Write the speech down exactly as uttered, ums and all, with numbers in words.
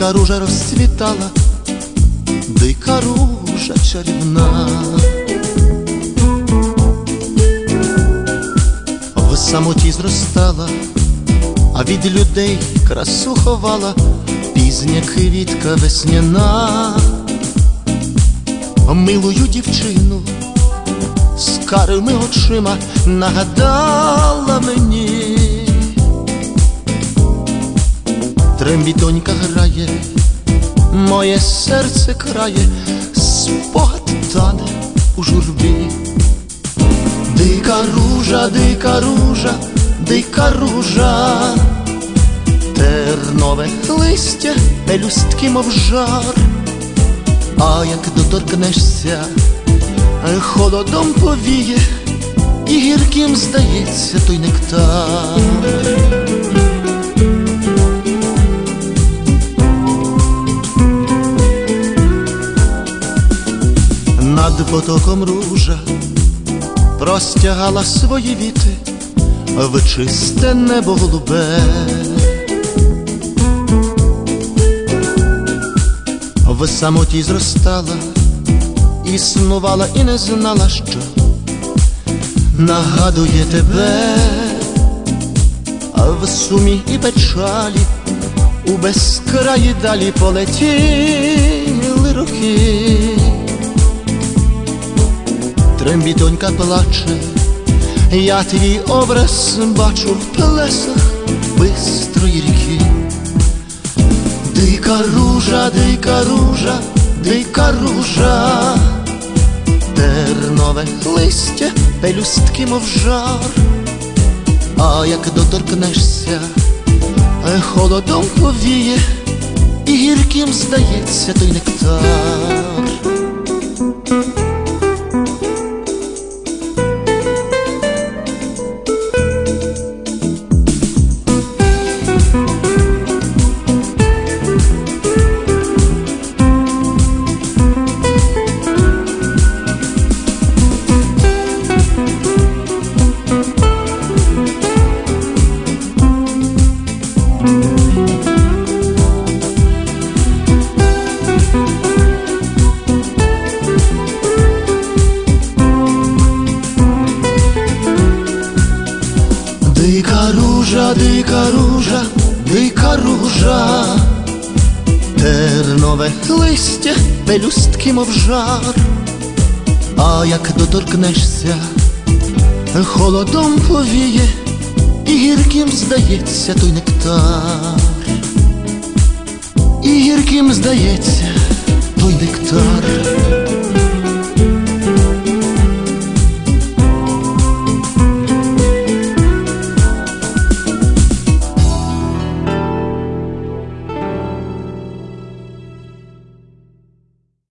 дика ружа розцвітала, дика ружа чарівна. В самоті зростала, а від людей красу ховала пізня квітка весняна. Милую дівчину з карими очима нагадала мені. Трембітонька грає, моє серце крає, спогад тане у журбі. Дика ружа, дика ружа, дика ружа, тернове листя, пелюстки, мов жар. А як доторкнешся, холодом повіє, і гірким здається той нектар. Над потоком ружа простягала свої віти в чисте небо голубе. В самоті зростала, існувала і не знала, що нагадує тебе. А в сумі і печалі у безкраї далі полетіли роки. Трембітонька плаче, я твій образ бачу в плесах бистрої ріки. Дика ружа, дика ружа, дика ружа, тернове листя, пелюстки, мов жар. А як доторкнешся, холодом повіє, і гірким здається той нектар. Дика ружа, дика ружа, дика ружа, тернове листя, пелюстки, мов жар. А як доторкнешся, холодом повіє, і гірким здається той нектар. І гірким здається той нектар.